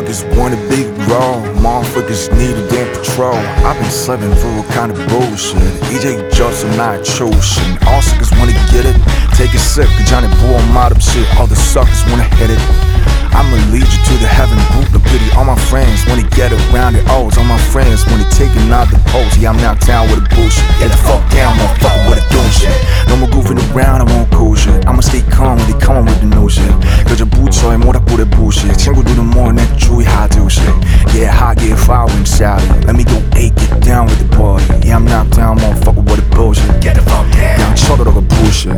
Motherfuckers want a big grow, motherfuckers need a damn patrol. I've been slaving for all kind of bullshit. EJ Johnson, not chosen. All suckers wanna get it, take a sip, cause Johnny Bull, I'm out of shit. All the suckers wanna hit it. I'ma lead you to the heaven group. No pity all my friends when they get around it. Always all my friends when they taking out the pose. Yeah, I'm now down with the bullshit. Get the fuck down, motherfucker, with the doing shit. No more goofing around, I won't cool shit. I'ma stay calm when they come with the no shit. Cause your boots are more up with the bullshit. 친구들은 more than 주의 하도 shit. Yeah, I get fire when shouting. Let me go eight, get down with the party. Yeah, I'm now down, motherfucker, with the bullshit. Get the fuck down. Yeah, I'm 쳐들어가 bullshit.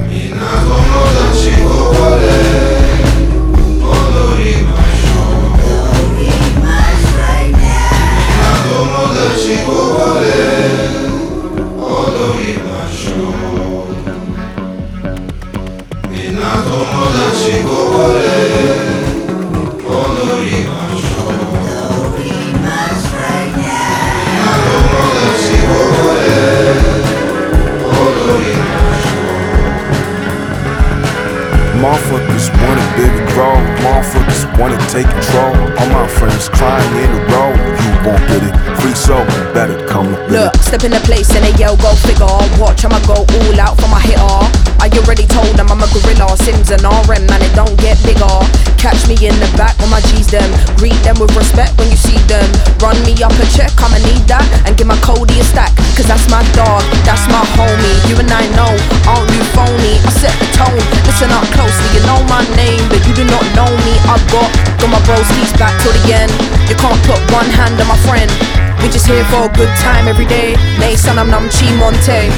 Motherfuckers wanna bigger grow, motherfuckers wanna take control. All my friends crying in the road, you won't get it. Free soul, better come up with it. Look, step in the place and they yell, go figure. Watch, I'ma go all out for my hitter. I already told them I'm a gorilla. Sims and RM, man, it don't get bigger. Catch me in the back when my G's them. Greet them with respect when you see them. Run me up a check, I'ma need that. And give my Cody a stack, cause that's my dog, that's my homie. You and I know, aren't you phony? I set the tone, listen up closely. You know my name, but you do not know me. I've got my broskies back till the end. You can't put one hand on my friend. We just here for a good time every day. 내 사람 남치 monte.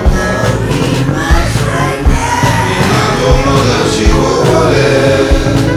오늘이 마지막 날.